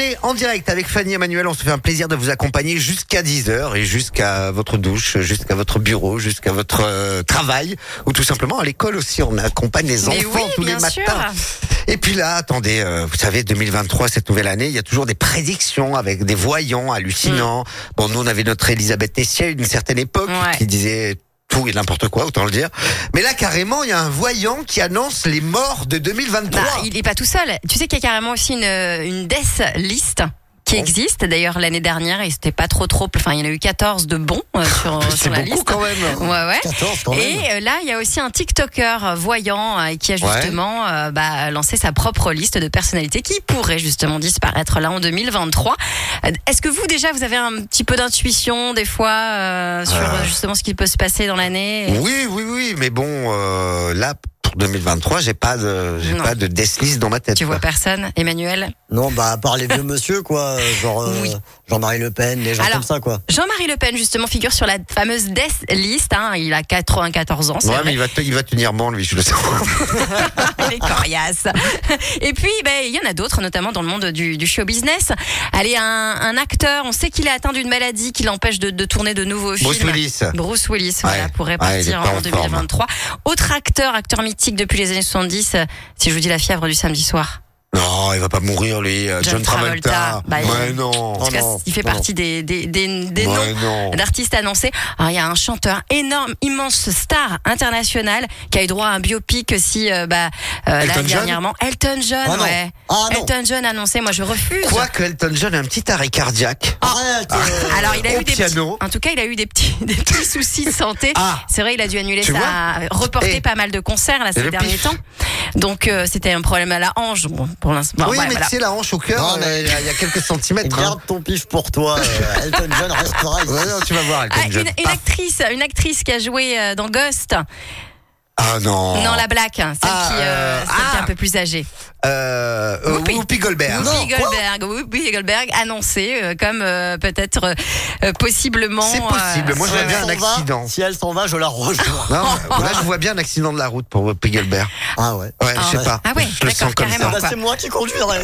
est en direct avec Fanny Emmanuel. On se fait un plaisir de vous accompagner jusqu'à 10h et jusqu'à votre douche, jusqu'à votre bureau, jusqu'à votre travail ou tout simplement à l'école aussi. On accompagne les enfants tous les matins. Sûr. Et puis là, attendez, vous savez, 2023, cette nouvelle année, il y a toujours des prédictions avec des voyants hallucinants. Bon, nous, on avait notre Elisabeth Tessier à une certaine époque qui disait tout et n'importe quoi, autant le dire. Mais là, carrément, il y a un voyant qui annonce les morts de 2023. Il est pas tout seul. Tu sais qu'il y a carrément aussi une death list qui existe. D'ailleurs, l'année dernière, et c'était pas trop. Enfin, il y en a eu 14 de bons sur la liste. Quand même. Ouais. 14 quand même. Et là, il y a aussi un TikToker voyant qui a justement lancé sa propre liste de personnalités qui pourraient justement disparaître là en 2023. Est-ce que vous avez un petit peu d'intuition des fois sur justement ce qui peut se passer dans l'année? Oui, mais bon, là, pour 2023, j'ai pas de death list dans ma tête. Tu vois personne, Emmanuel? Non, à part les vieux monsieur, quoi. Genre, Jean-Marie Le Pen, des gens comme ça, quoi. Jean-Marie Le Pen, justement, figure sur la fameuse death list, il a 94 ans, c'est vrai. Mais il va tenir bon, lui, je le sais. Il est coriace. Et puis, il y en a d'autres, notamment dans le monde du show business. Allez, un acteur, on sait qu'il est atteint d'une maladie qui l'empêche de tourner de nouveaux films. Bruce Willis, pourrait partir en 2023. Autre acteur mythique depuis les années 70, si je vous dis La fièvre du samedi soir. Non, il va pas mourir, lui. John Travolta. Non. En tout cas, il fait partie des noms d'artistes annoncés. Alors, il y a un chanteur énorme, immense star international qui a eu droit à un biopic aussi, là, dernièrement. Elton John, Elton John annoncé. Moi, je refuse. Quoique Elton John a un petit arrêt cardiaque. Alors, il a eu en tout cas, il a eu des petits soucis de santé. C'est vrai, il a dû annuler reporter pas mal de concerts, là, ces derniers temps. Donc, c'était un problème à la hanche. Bon, pour l'instant. Mais tu sais, la hanche au cœur, il y a quelques centimètres. Garde ton pif pour toi. Elton John restera ici. Tu vas voir, Elton John. Une actrice qui a joué dans Ghost. Ah non. Non, la Black, celle qui est un peu plus âgée. Whoopi Goldberg. Whoopi Goldberg annoncé comme peut-être possiblement. C'est possible. Moi, je vois bien un accident. Si elle s'en va, je la rejoins. Non, là, je vois bien un accident de la route pour Whoopi Goldberg. Ah ouais. Ouais, je sais pas. Ah ouais, je le sens comme ça. C'est moi qui conduirai.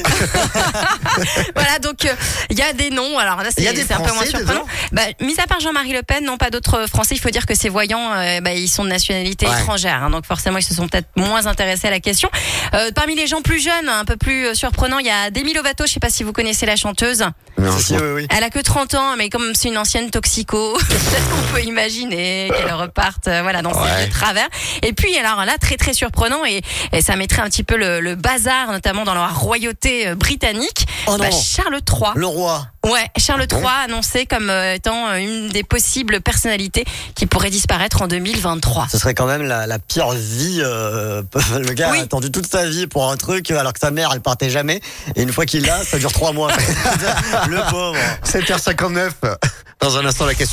Voilà, donc il y a des noms. Alors là, c'est un peu moins surprenant. Mis à part Jean-Marie Le Pen, non, pas d'autres Français. Il faut dire que ces voyants, ils sont de nationalité étrangère. Donc forcément, ils se sont peut-être moins intéressés à la question. Parmi les gens plus jeunes, un peu plus surprenants, il y a Demi Lovato. Je sais pas si vous connaissez la chanteuse. Non, oui. Elle a que 30 ans, mais comme c'est une ancienne toxico, peut-être qu'on peut imaginer qu'elle reparte dans ses vieux travers. Et puis alors là, très très surprenant, et ça mettrait un petit peu le bazar, notamment dans la royauté britannique. Charles III. Le roi. Ouais, Charles III annoncé comme étant une des possibles personnalités qui pourrait disparaître en 2023. Ce serait quand même la pire vie. Le gars a attendu toute sa vie pour un truc, alors que sa mère, elle partait jamais. Et une fois qu'il l'a, ça dure 3 mois. Le pauvre. 7h59. Dans un instant, la question.